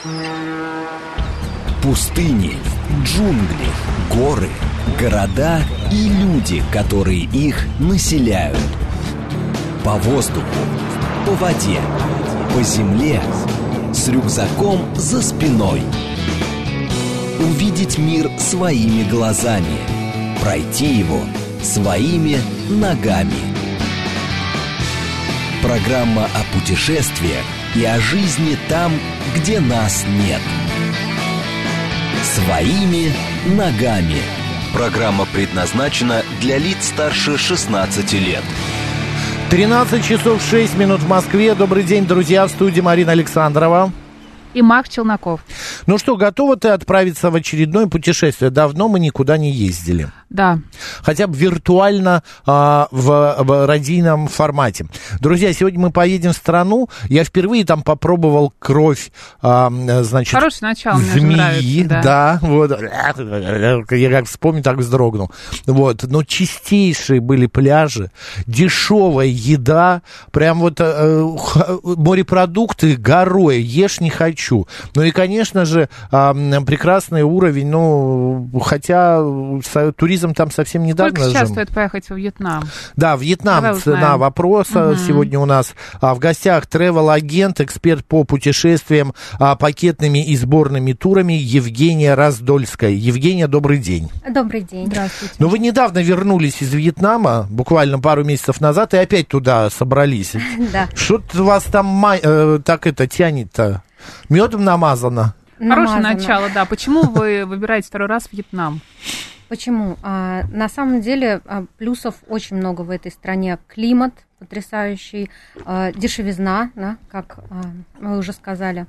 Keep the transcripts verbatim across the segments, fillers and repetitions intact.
Пустыни, джунгли, горы, города и люди, которые их населяют. По воздуху, по воде, по земле, с рюкзаком за спиной. Увидеть мир своими глазами, пройти его своими ногами. Программа о путешествиях и о жизни там, где нас нет. Своими ногами. Программа предназначена для лиц старше шестнадцати лет. тринадцать часов шесть минут в Москве. Добрый день, друзья, в студии Марина Александрова и Марк Челноков. Ну что, готова ты отправиться в очередное путешествие? Давно мы никуда не ездили. Да. Хотя бы виртуально а, в, в радийном формате. Друзья, сегодня мы поедем в страну. Я впервые там попробовал кровь, а, значит, хорошее начало, змеи. Мне нравится, да. Да, вот. Я как вспомню, так вздрогнул. Вот. Но чистейшие были пляжи, дешевая еда, прям вот а, морепродукты горой, ешь не хочу. Ну и, конечно же, а, прекрасный уровень, ну, хотя туризм там совсем недавно. Сколько сейчас же... стоит поехать во Вьетнам? Да, Вьетнам, цена вопроса. Угу. Сегодня у нас а, в гостях travel-агент, эксперт по путешествиям, а, пакетными и сборными турами Евгения Раздольская. Евгения, добрый день. Добрый день. Здравствуйте. Ну, вы недавно вернулись из Вьетнама, буквально пару месяцев назад, и опять туда собрались. Да. Что-то вас там э, так это тянет-то? Медом намазано? Хорошее начало, да. Почему вы выбираете второй раз Вьетнам? Почему? А, на самом деле а, плюсов очень много в этой стране. Климат потрясающий, а, дешевизна, да, как а, вы уже сказали.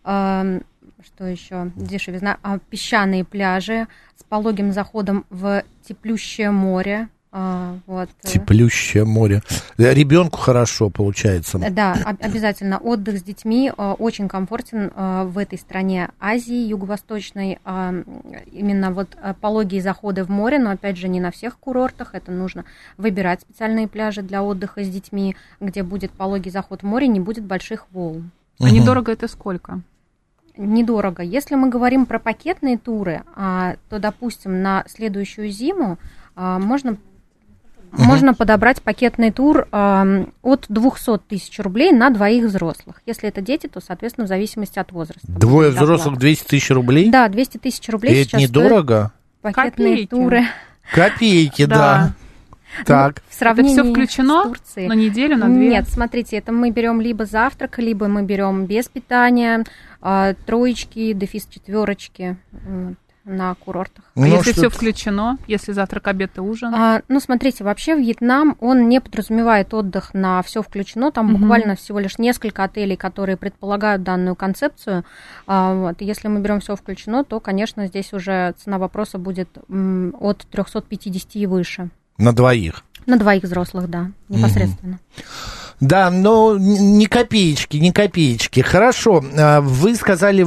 А, что еще? Дешевизна. А, песчаные пляжи с пологим заходом в теплющее море. А, вот. Теплющее море. Ребенку хорошо получается. Да, обязательно. Отдых с детьми а, очень комфортен а, в этой стране Азии, юго-восточной. А, именно вот а, пологие заходы в море, но опять же не на всех курортах. Это нужно выбирать специальные пляжи для отдыха с детьми, где будет пологий заход в море, не будет больших волн. А угу. Недорого это сколько? Недорого. Если мы говорим про пакетные туры, а, то, допустим, на следующую зиму а, можно... Uh-huh. Можно подобрать пакетный тур э, от двести тысяч рублей на двоих взрослых. Если это дети, то, соответственно, в зависимости от возраста. Двое взрослых двести тысяч рублей? Да, двести тысяч рублей. И сейчас это недорого? Пакетные Копейки. туры. Копейки, да. да. Так. Ну, в сравнении это все включено с Турцией. На неделю, на две? Нет, смотрите, это мы берем либо завтрак, либо мы берем без питания, э, троечки, дефис четверочки. Вот. На курортах. А ну, если что-то... все включено, если завтрак, обед и ужин? А, ну, смотрите, вообще Вьетнам, он не подразумевает отдых на все включено. Там mm-hmm. буквально всего лишь несколько отелей, которые предполагают данную концепцию. А, вот. Если мы берем все включено, то, конечно, здесь уже цена вопроса будет м, от триста пятьдесят и выше. На двоих? На двоих взрослых, да, непосредственно. Mm-hmm. Да, но ни копеечки, ни копеечки. Хорошо, вы сказали,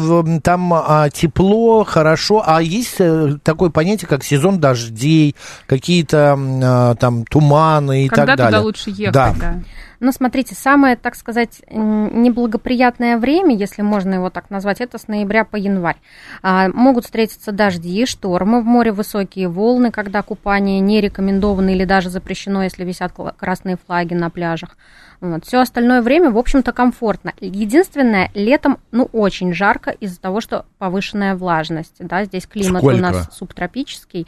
там тепло, хорошо, а есть такое понятие, как сезон дождей, какие-то там туманы и Когда так далее? Когда туда лучше ехать, да. да. Ну, смотрите, самое, так сказать, неблагоприятное время, если можно его так назвать, это с ноября по январь. А, могут встретиться дожди, штормы в море, высокие волны, когда купание не рекомендовано или даже запрещено, если висят красные флаги на пляжах. Вот. Все остальное время, в общем-то, комфортно. Единственное, летом, ну, очень жарко из-за того, что повышенная влажность. Да, здесь климат Сколько? У нас субтропический.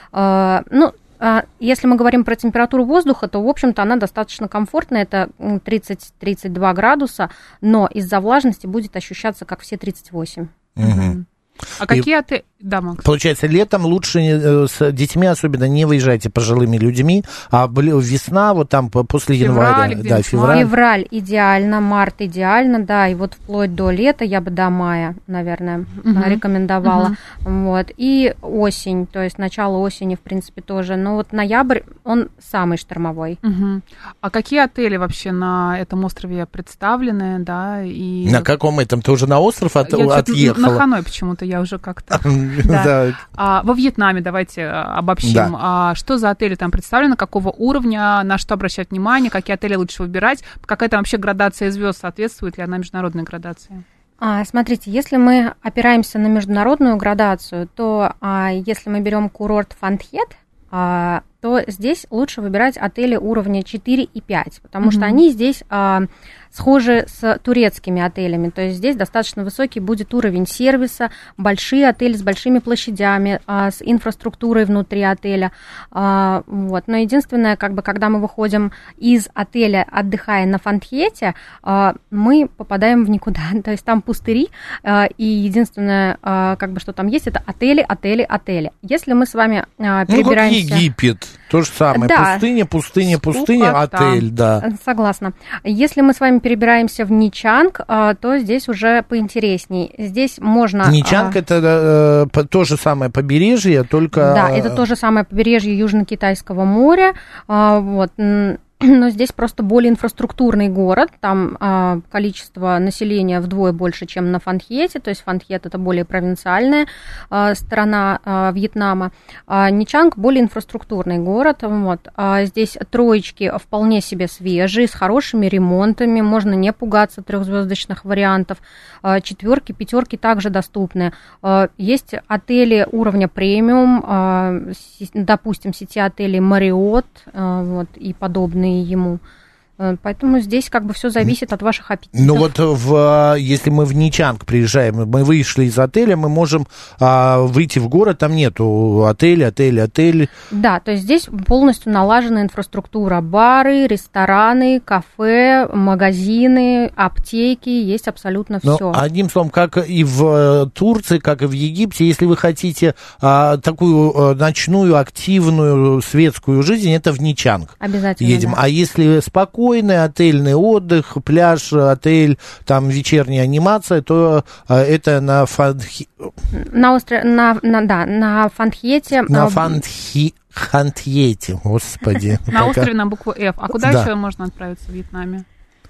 А, ну, если мы говорим про температуру воздуха, то, в общем-то, она достаточно комфортная, это тридцать-тридцать два градуса, но из-за влажности будет ощущаться, как все тридцать восемь. Угу. А какие отели? Да, Макс. Получается, летом лучше с детьми особенно не выезжайте пожилыми людьми, а весна вот там после февраль, января. Да, февраль. Февраль идеально, март идеально, да, и вот вплоть до лета я бы до мая, наверное, угу. рекомендовала. Угу. Вот. И осень, то есть начало осени, в принципе, тоже. Но вот ноябрь, он самый штормовой. Угу. А какие отели вообще на этом острове представлены, да? И... На каком этом? Ты уже на остров от, я отъехала? На Ханой почему-то, я уже как-то... Да. А, во Вьетнаме давайте обобщим. Да. А, что за отели там представлены, какого уровня, на что обращать внимание, какие отели лучше выбирать, какая там вообще градация звезд, соответствует ли она международной градации? А, смотрите, если мы опираемся на международную градацию, то а, если мы берем курорт Фандхет, а, то здесь лучше выбирать отели уровня четыре и пять, потому mm-hmm. что они здесь а, схожи с турецкими отелями, то есть здесь достаточно высокий будет уровень сервиса, большие отели с большими площадями, а, с инфраструктурой внутри отеля, а, вот. Но единственное, как бы, когда мы выходим из отеля, отдыхая на Фандхете, а, мы попадаем в никуда, то есть там пустыри, а, и единственное, а, как бы, что там есть, это отели, отели, отели. Если мы с вами а, перебираемся... Ну, как Египет, то же самое, да. пустыня, пустыня, пустыня, Скукота. Отель, да. Согласна. Если мы с вами перебираемся в Ничанг, то здесь уже поинтересней. Здесь можно... Ничанг – это э, то же самое побережье, только... Да, это то же самое побережье Южно-Китайского моря. Вот. Но здесь просто более инфраструктурный город, там а, количество населения вдвое больше, чем на Фандхете, то есть Фандхет – это более провинциальная а, сторона а, Вьетнама. А, Ничанг – более инфраструктурный город, вот. А здесь троечки вполне себе свежие, с хорошими ремонтами, можно не пугаться трехзвездочных вариантов. А, четверки, пятерки также доступны. А, есть отели уровня премиум, а, допустим, сети отелей Marriott а, вот, и подобные ему. Поэтому здесь как бы все зависит от ваших аппетитов. Ну вот в, если мы в Ничанг приезжаем, мы вышли из отеля, мы можем а, выйти в город, там нету отеля, отель, отель. Да, то есть здесь полностью налажена инфраструктура. Бары, рестораны, кафе, магазины, аптеки, есть абсолютно все. Ну, одним словом, как и в Турции, как и в Египте, если вы хотите а, такую а, ночную, активную, светскую жизнь, это в Ничанг. Обязательно, едем. Да. А если спокойно, отельный отдых, пляж, отель, там вечерняя анимация, то а, это на Фандхете. На острове, на, на, да, на Фандхете. На Фандхи... Фандхете, господи. На острове на букву F. А куда еще можно отправиться в Вьетнаме?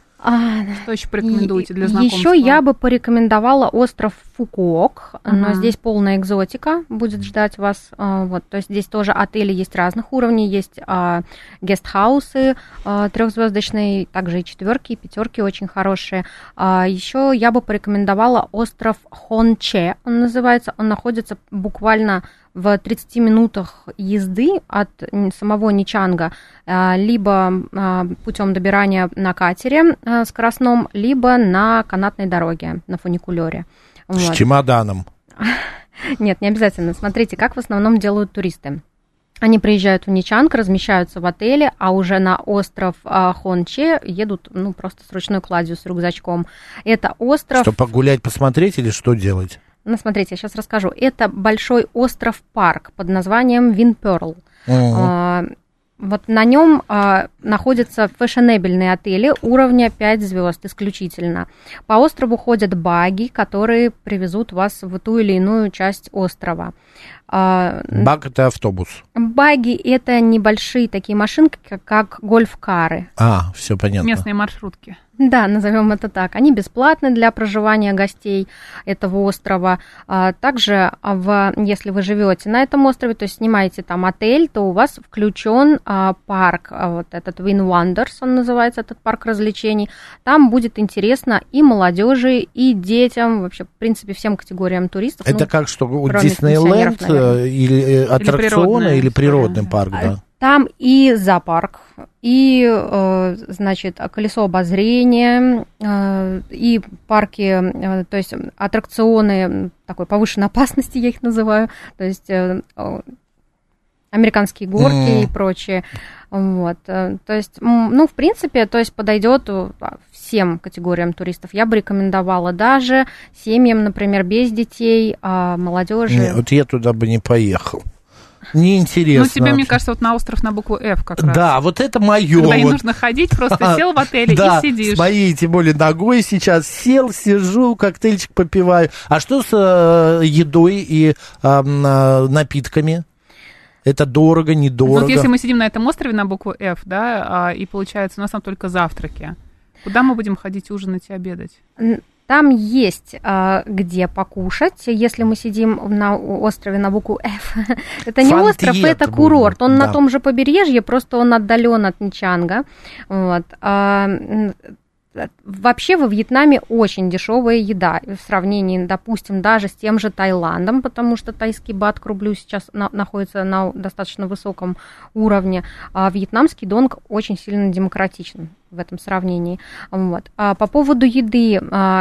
Что еще порекомендуете для знакомства? Еще я бы порекомендовала остров Фукуок, uh-huh. но здесь полная экзотика будет ждать вас. Вот, то есть здесь тоже отели есть разных уровней, есть а, гестхаусы а, трехзвездочные, также и четверки, и пятерки очень хорошие. А, еще я бы порекомендовала остров Хонче, он называется, он находится буквально в тридцати минутах езды от самого Ничанга, либо путем добирания на катере скоростном, либо на канатной дороге, на фуникулере. С вот. Чемоданом. Нет, не обязательно. Смотрите, как в основном делают туристы. Они приезжают в Ничанг, размещаются в отеле, а уже на остров Хонче едут, ну, просто с ручной кладью, с рюкзачком. Это остров... Что, погулять, посмотреть или что делать? Ну, смотрите, я сейчас расскажу. Это большой остров-парк под названием Винперл. Uh-huh. Вот на нем а, находятся фешенебельные отели уровня пять звезд исключительно. По острову ходят баги, которые привезут вас в ту или иную часть острова. А, Баг – это автобус. Баги – это небольшие такие машинки, как, как гольф-кары. А, все понятно. Местные маршрутки. Да, назовем это так. Они бесплатны для проживания гостей этого острова. Также, в, если вы живете на этом острове, то есть снимаете там отель, то у вас включен парк, вот этот Win Wonders, он называется, этот парк развлечений. Там будет интересно и молодежи, и детям, вообще, в принципе, всем категориям туристов. Это ну, как что, Диснейленд или аттракционы, или природный парк, да? Там и зоопарк, и, значит, колесо обозрения, и парки, то есть аттракционы такой повышенной опасности, я их называю, то есть американские горки mm. и прочее. Вот. То есть, ну, в принципе, то есть подойдет всем категориям туристов. Я бы рекомендовала даже семьям, например, без детей, молодежи. Нет, вот я туда бы не поехал. Неинтересно. Ну, тебе, мне кажется, вот на остров на букву F как раз. Да, вот это мое. Когда не вот. нужно ходить, просто сел в отеле да, и сидишь. С моей, тем более, ногой сейчас сел, сижу, коктейльчик попиваю. А что с э, едой и э, напитками? Это дорого, недорого? Вот если мы сидим на этом острове на букву F, да, и получается, у нас там только завтраки. Куда мы будем ходить ужинать и обедать? Там есть а, где покушать, если мы сидим на острове на букву F. Это не Фантьет остров, это курорт. Он да. на том же побережье, просто он отдален от Ничанга. Вот. А, Вообще во Вьетнаме очень дешевая еда в сравнении, допустим, даже с тем же Таиландом, потому что тайский бат к рублю сейчас на, находится на достаточно высоком уровне, а вьетнамский донг очень сильно демократичен в этом сравнении. Вот. А по поводу еды,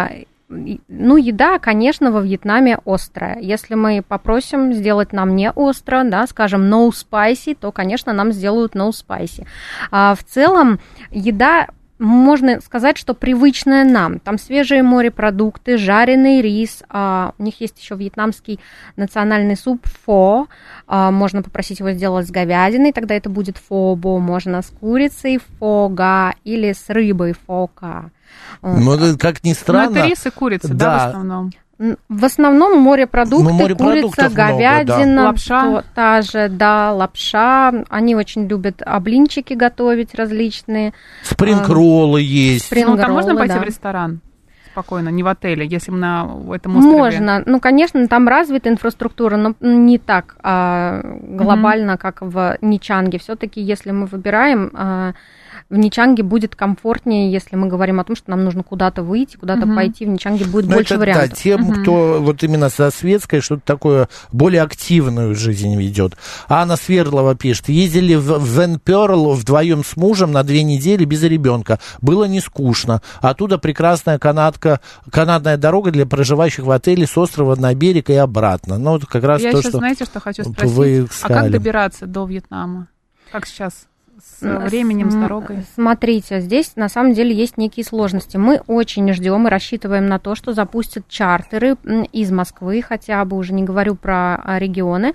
ну, еда, конечно, во Вьетнаме острая. Если мы попросим сделать нам не остро, да, скажем no spicy, то, конечно, нам сделают no spicy. А в целом еда, можно сказать, что привычная нам. Там свежие морепродукты, жареный рис. А, у них есть еще вьетнамский национальный суп фо. А, можно попросить его сделать с говядиной, тогда это будет фо бо. Можно с курицей фо га или с рыбой фо ка. Ну, это, как ни странно... Ну, это рис и курица, да, да в основном? В основном морепродукты, ну, курица, говядина, много, да. Лапша. То, та же, да, лапша. Они очень любят блинчики готовить различные. Спринг-роллы есть. Спринг-роллы, ну, там можно пойти, да, в ресторан спокойно, не в отеле, если мы на этом острове? Можно. Ну, конечно, там развита инфраструктура, но не так а, глобально, mm-hmm. как в Ничанге. Все-таки, если мы выбираем... А, в Ничанге будет комфортнее, если мы говорим о том, что нам нужно куда-то выйти, куда-то uh-huh. пойти, в Ничанге будет Но больше это, вариантов. Да, тем, uh-huh. кто вот именно со светской, что-то такое, более активную жизнь ведет. Анна Свердлова пишет, ездили в Вен Перл вдвоем с мужем на две недели без ребенка. Было не скучно. Оттуда прекрасная канатка, канатная дорога для проживающих в отеле с острова на берег и обратно. Ну, вот как раз Я то, сейчас, что знаете, что хочу спросить? Вы а как добираться до Вьетнама? Как сейчас? С временем, с дорогой? Смотрите, здесь на самом деле есть некие сложности. Мы очень ждем и рассчитываем на то, что запустят чартеры из Москвы, хотя бы уже не говорю про регионы,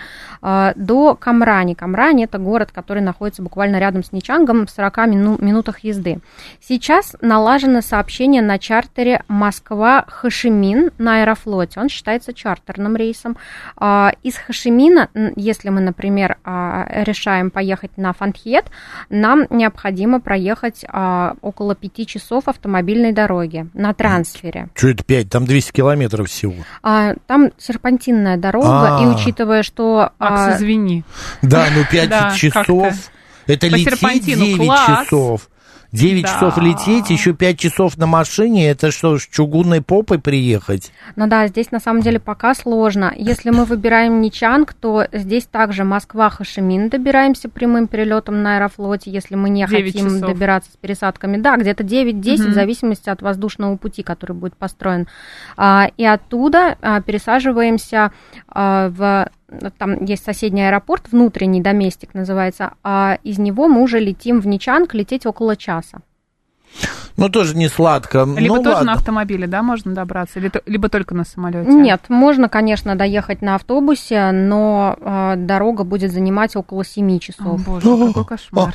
до Камрани. Камрани – это город, который находится буквально рядом с Ничангом, в сорока минутах езды. Сейчас налажено сообщение на чартере Москва-Хошимин на Аэрофлоте. Он считается чартерным рейсом. Из Хошимина, если мы, например, решаем поехать на Фанхет, нам необходимо проехать а, около пяти часов автомобильной дороги на трансфере. Что это пять? Там двести километров всего. А, там серпантинная дорога, А-а-а. И учитывая, что... Макс, а... извини. Да, ну пять часов. Это лететь девять часов. девять да. часов лететь, еще пять часов на машине, это что, с чугунной попой приехать? Ну да, здесь на самом деле пока сложно. Если мы выбираем Ничанг, то здесь также Москва-Хошимин добираемся прямым перелетом на Аэрофлоте, если мы не хотим часов. Добираться с пересадками. Да, где-то девять-десять, угу. в зависимости от воздушного пути, который будет построен. И оттуда пересаживаемся в... Там есть соседний аэропорт, внутренний доместик называется, а из него мы уже летим в Ничанг, лететь около часа. Ну, тоже не сладко. Либо ну, тоже ладно. На автомобиле, да, можно добраться, либо, либо только на самолете? Нет, можно, конечно, доехать на автобусе, но э, дорога будет занимать около семи часов. О, боже, какой кошмар.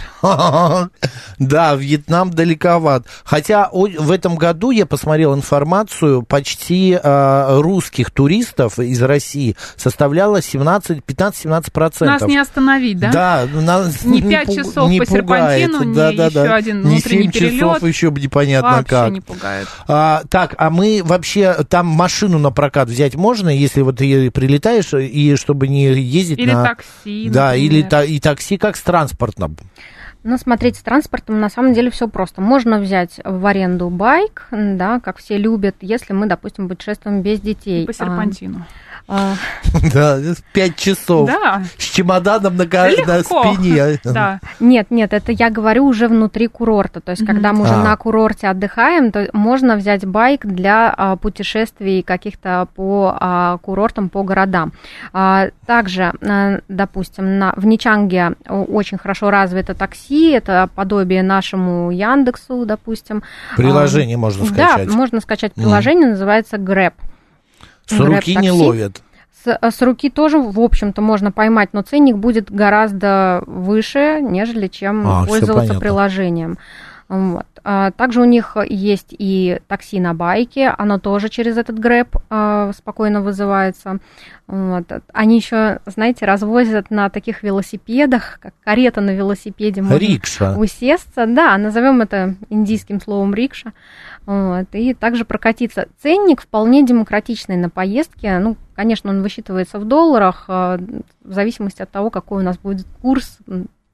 Да, Вьетнам далековат. Хотя в этом году я посмотрел информацию, почти русских туристов из России составляло пятнадцать-семнадцать процентов. Нас не остановить, да? Да. Не пять часов по серпантину, не еще один внутренний перелет. Часов еще непонятно вообще как. Не пугает. А, так, а мы вообще там машину на прокат взять можно, если вот ты прилетаешь, и чтобы не ездить или на... такси, да, например. или та... и такси как с транспортом. Ну, смотрите, с транспортом на самом деле все просто. Можно взять в аренду байк, да, как все любят, если мы, допустим, путешествуем без детей. И по серпантину. А... Да, пять часов. Да. С чемоданом на, на спине. Да. Нет, нет, это я говорю уже внутри курорта. То есть, mm-hmm. когда мы уже а. на курорте отдыхаем, то можно взять байк для а, путешествий каких-то по а, курортам, по городам. А, также, а, допустим, на, в Ничанге очень хорошо развито такси, это подобие нашему Яндексу, допустим. Приложение а, можно скачать. Да, можно скачать приложение, mm. называется Grab. С руки не ловят. С, с руки тоже, в общем-то, можно поймать, но ценник будет гораздо выше, нежели чем а, пользоваться приложением. Вот. А, также у них есть и такси на байке, оно тоже через этот Grab а, спокойно вызывается. Вот. Они еще, знаете, развозят на таких велосипедах, как карета на велосипеде. Рикша. Усесться, да, назовем это индийским словом рикша. Вот, и также прокатиться. Ценник вполне демократичный на поездке. Ну, конечно, он высчитывается в долларах, в зависимости от того, какой у нас будет курс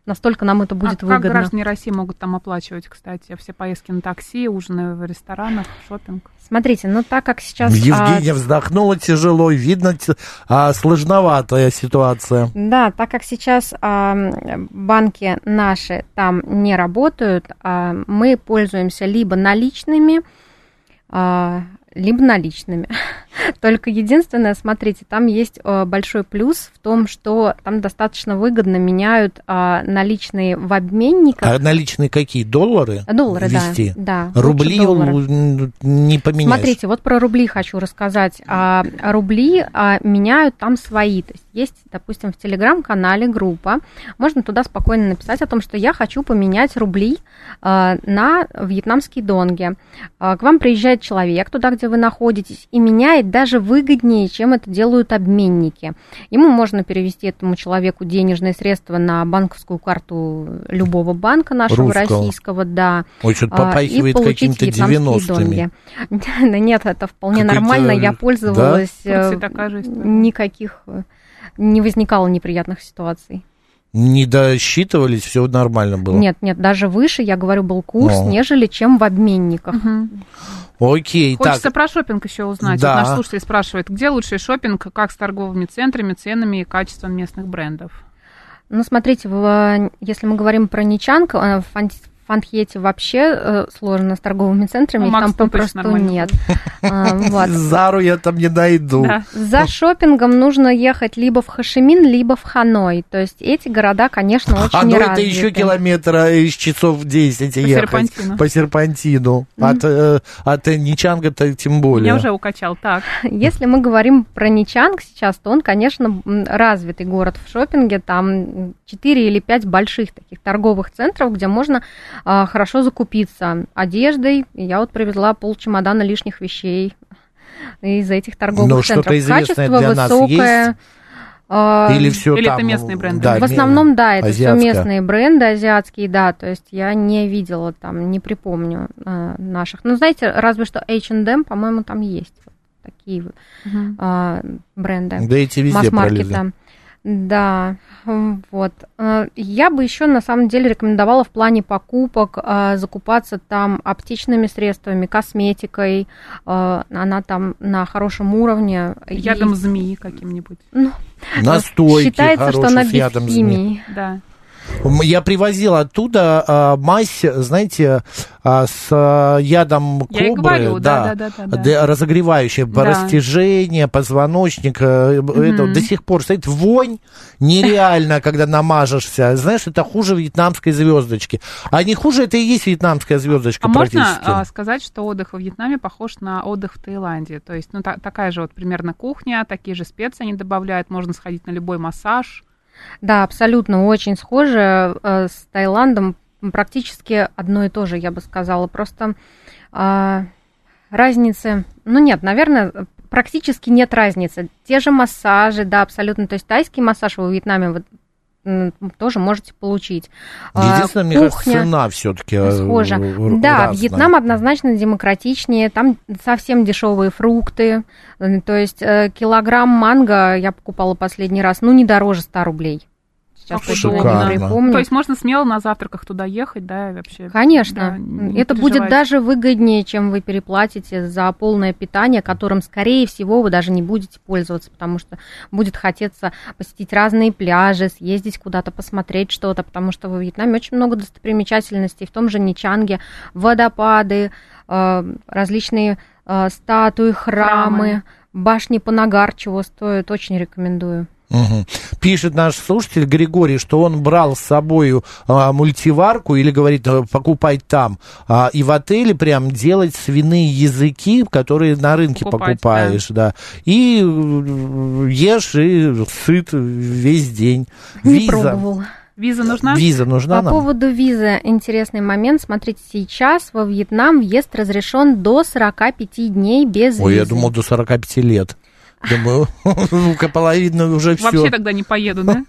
настолько нам это будет а выгодно. Как граждане России могут там оплачивать, кстати, все поездки на такси, ужины в ресторанах, шопинг? Смотрите, ну так как сейчас... Евгения а... вздохнула тяжело, видно, а, сложноватая ситуация. Да, так как сейчас а, банки наши там не работают, а, мы пользуемся либо наличными, а, либо наличными. Только единственное, смотрите, там есть большой плюс в том, что там достаточно выгодно меняют наличные в обменниках. А наличные какие? Доллары? Доллары, ввести? да. да рубли не поменяешь? Смотрите, вот про рубли хочу рассказать. А, рубли а, меняют там свои. То есть есть, допустим, в Телеграм-канале группа. Можно туда спокойно написать о том, что я хочу поменять рубли а, на вьетнамские донги. А, к вам приезжает человек туда, где вы находитесь, и меняет даже выгоднее, чем это делают обменники. Ему можно перевести этому человеку денежные средства на банковскую карту любого банка нашего Русского. российского, да. Ой, что-то попахивает какими-то девяностыми. Да нет, это вполне Какой-то... нормально, я пользовалась, да? никаких, не возникало неприятных ситуаций. Не досчитывались, все нормально было? Нет, нет, даже выше, я говорю, был курс, О. нежели чем в обменниках. Угу. Окей, Хочется так. про шопинг еще узнать. Да. Вот наш слушатель спрашивает, где лучший шопинг, как с торговыми центрами, ценами и качеством местных брендов? Ну, смотрите, если мы говорим про Ничанг, в Фанхете вообще сложно с торговыми центрами, ну, их там попросту нет. Вот. Зару я там не найду. Да. За шопингом нужно ехать либо в Хошимин, либо в Ханой. То есть эти города, конечно, очень Ханой развиты. Это еще километра из часов десять по ехать. Серпантину. По серпантину. Mm-hmm. От, э, от Ничанга-то тем более. Меня уже укачал. Так. Если мы говорим про Ничанг сейчас, то он, конечно, развитый город в шопинге. Там четыре или пять больших таких торговых центров, где можно хорошо закупиться одеждой. Я вот привезла пол чемодана лишних вещей из этих торговых Но центров. Что-то известное Качество для высокое. Нас есть? Или все Или там, это местные бренды? Да, в основном, да, это все азиатское. местные бренды азиатские, да. То есть я не видела там, не припомню э, наших. Ну, знаете, разве что эйч энд эм, по-моему, там есть вот такие uh-huh. э, бренды. Да эти везде масс-маркета. пролезли. Да, вот. Я бы еще на самом деле рекомендовала в плане покупок закупаться там аптечными средствами, косметикой. Она там на хорошем уровне. Ядом И... змеи каким-нибудь. Ну, Настойки считается, что она без химии. Да. Я привозил оттуда а, мазь, знаете, а, с а, ядом кобры, Я и говорю, да, да, да, да, да. разогревающая, да. растяжение позвоночника, mm-hmm. это до сих пор стоит вонь нереально, когда намажешься. Знаешь, это хуже вьетнамской звездочки. А не хуже, это и есть вьетнамская звездочка а практически. Можно а, сказать, что отдых во Вьетнаме похож на отдых в Таиланде? То есть, ну, та- такая же вот примерно кухня, такие же специи они добавляют, можно сходить на любой массаж. Да, абсолютно, очень схоже э, с Таиландом, практически одно и то же, я бы сказала, просто э, разницы, ну нет, наверное, практически нет разницы, те же массажи, да, абсолютно, то есть тайский массаж во Вьетнаме вот, тоже можете получить. Единственное, мне кажется, цена все-таки схожа. Р- да, разная. Вьетнам однозначно демократичнее, там совсем дешевые фрукты, то есть килограмм манго я покупала последний раз, ну, не дороже ста рублей. Сейчас шикарно. Не припомню. То есть можно смело на завтраках туда ехать, да, вообще? Конечно. Да, это будет даже выгоднее, чем вы переплатите за полное питание, которым, скорее всего, вы даже не будете пользоваться, потому что будет хотеться посетить разные пляжи, съездить куда-то, посмотреть что-то, потому что во Вьетнаме очень много достопримечательностей, в том же Ничанге, водопады, различные статуи, храмы, храмы. Башни Панагар, чего стоит, очень рекомендую. Угу. Пишет наш слушатель Григорий, что он брал с собой а, мультиварку или, говорит, покупать там, а, и в отеле прям делать свиные языки, которые на рынке Покупать, покупаешь, да. да, и ешь и сыт весь день. Не Виза. пробовала. Виза нужна? Виза нужна По нам? поводу визы интересный момент. Смотрите, сейчас во Вьетнам въезд разрешен до сорока пяти дней без Ой, визы. я думал, до сорока пяти лет. Думаю, половина уже все. Вообще тогда не поеду, да?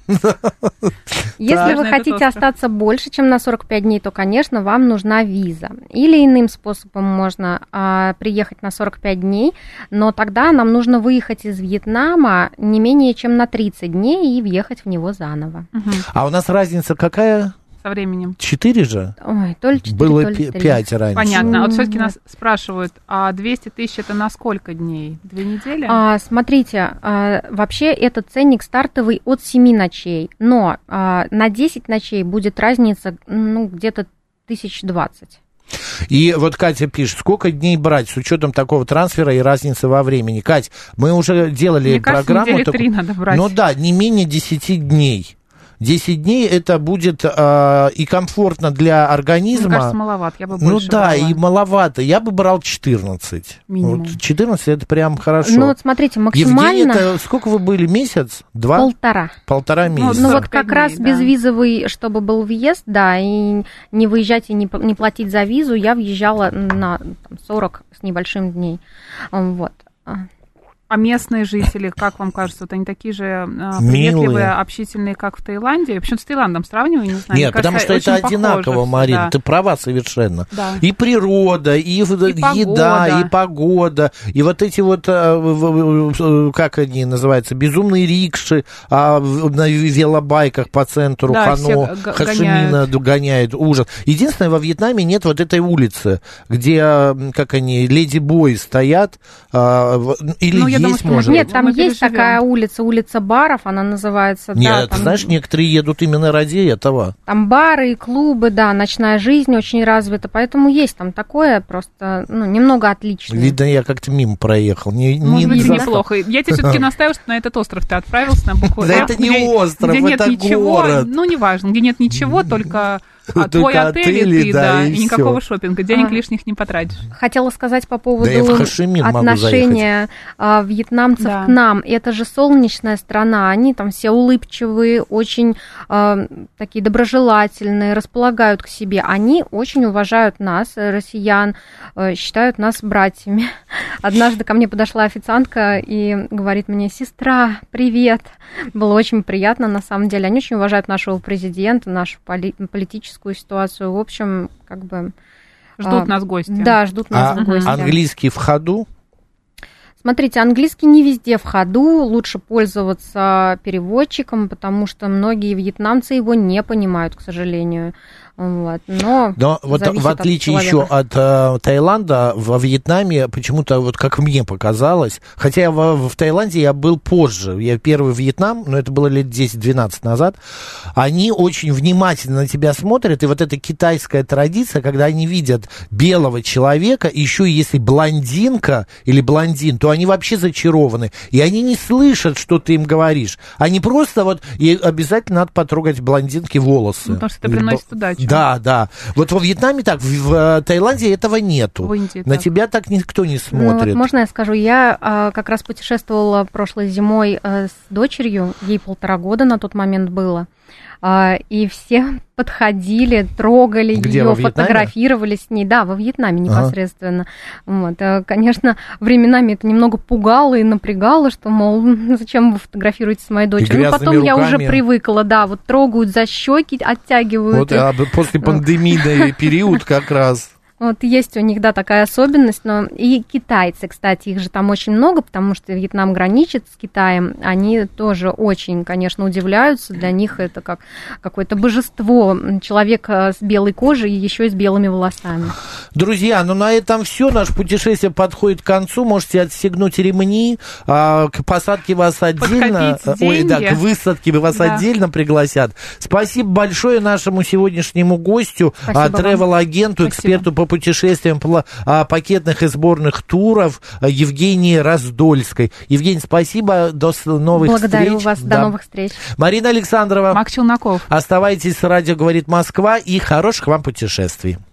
Если вы хотите остаться больше, чем на сорок пять дней, то, конечно, вам нужна виза. Или иным способом можно а, приехать на сорок пять дней, но тогда нам нужно выехать из Вьетнама не менее чем на тридцать дней и въехать в него заново. Угу. А у нас разница какая? Со временем. Четыре же? Ой, то ли четыре, было то ли пять раньше. Понятно. А вот все-таки нас спрашивают, а двести тысяч это на сколько дней? Две недели? А, смотрите, а, вообще этот ценник стартовый от семи ночей, но а, на десять ночей будет разница, ну, где-то тысяч двадцать. И вот Катя пишет, сколько дней брать с учетом такого трансфера и разницы во времени? Кать, мы уже делали Мне кажется, программу. недели три надо брать. Ну да, не менее десяти дней. десять дней это будет э, и комфортно для организма. Мне кажется, маловато, я бы больше Ну да, брала. и маловато. Я бы брал четырнадцать. Минимум. Вот четырнадцать это прям хорошо. Ну вот смотрите, максимально... Евгений, это сколько вы были? Месяц? Два? Полтора. Полтора месяца. Ну вот как дней, раз да. безвизовый, чтобы был въезд, да, и не выезжать и не, не платить за визу, я въезжала на там, сорок с небольшим дней. Вот. А местные жители, как вам кажется, вот они такие же а, приветливые, Милые. общительные, как в Таиланде? Почему-то с Таиландом сравниваю, не знаю. Нет, мне потому кажется, что это очень одинаково, похоже, Марина, да. ты права совершенно. Да. И природа, и, и еда, погода. и погода, и вот эти вот, как они называются, безумные рикши а, на велобайках по центру Да, Хано, все г- Хашимина гоняют, ужас. Единственное, во Вьетнаме нет вот этой улицы, где, как они, леди-бои стоят, а, или Ну, я есть, думаю, что может Нет, там мы есть переживем. такая улица, улица баров, она называется. Нет, да, ты там, знаешь, некоторые едут именно ради этого. там бары и клубы, да, ночная жизнь очень развита, поэтому есть там такое, просто ну, немного отличное. Видно, я как-то мимо проехал. Не, Может не быть, застал. неплохо. Я тебе все-таки настаиваю, что на этот остров ты отправился на букву. Да это не где- остров, где нет это ничего, город. Ну, неважно, где нет ничего, только а, Только твой отель и отели, ты, да, да, и и никакого всё. шопинга, денег А. лишних не потратишь. Хотела сказать по поводу Да я в Хашимин могу отношения а, вьетнамцев Да. к нам. Это же солнечная страна, они там все улыбчивые, очень а, такие доброжелательные, располагают к себе. Они очень уважают нас, россиян, а, считают нас братьями. Однажды ко мне подошла официантка и говорит мне: сестра, привет. Было очень приятно, на самом деле. Они очень уважают нашего президента, нашу поли- политическую ситуацию. В общем, как бы... Ждут а, нас гости. Да, ждут нас А в гости. английский в ходу? Смотрите, английский не везде в ходу, лучше пользоваться переводчиком, потому что многие вьетнамцы его не понимают, к сожалению. Вот. Но, Но вот зависит в от отличие человека. еще от э, Таиланда, во Вьетнаме почему-то, вот как мне показалось, хотя я в, в Таиланде я был позже, я первый Вьетнам, но это было лет десять-двенадцать назад, они очень внимательно на тебя смотрят, и вот эта китайская традиция, когда они видят белого человека, еще и если блондинка или блондин, то они вообще зачарованы, и они не слышат, что ты им говоришь, они просто вот, и обязательно надо потрогать блондинки волосы. Ну, потому что это приносит удачу. Да, да. Вот во Вьетнаме так, в, в Таиланде этого нету. В Индии На так. тебя так никто не Ну, вот смотрит. можно я скажу? Я а, как раз путешествовала прошлой зимой а, с дочерью, ей полтора года на тот момент было. А, и все подходили, трогали Где, ее, во Вьетнаме? фотографировали с ней. Да, во Вьетнаме непосредственно. Ага. Вот. А, конечно, временами это немного пугало и напрягало, что, мол, зачем вы фотографируете с моей дочерью? Ну, потом я уже руками. привыкла, да, вот трогают за щеки, оттягивают. Вот а, после пандемийный период как раз. Вот есть у них, да, такая особенность, но и китайцы, кстати, их же там очень много, потому что Вьетнам граничит с Китаем, они тоже очень, конечно, удивляются, для них это как какое-то божество, человек с белой кожей и еще и с белыми волосами. Друзья, ну на этом все, наше путешествие подходит к концу, можете отстегнуть ремни, а, к посадке вас отдельно, Подкопить ой, да, деньги. к высадке вас Да. отдельно пригласят. Спасибо большое нашему сегодняшнему гостю, Спасибо а, вам. тревел-агенту, Спасибо. эксперту по путешествиям, пла- а, пакетных и сборных туров а, Евгении Раздольской. Евгений, спасибо, до с- новых Благодарю встреч. вас, Да. до новых встреч. Марина Александрова, Мак Челноков. оставайтесь с радио «Говорит Москва» и хороших вам путешествий.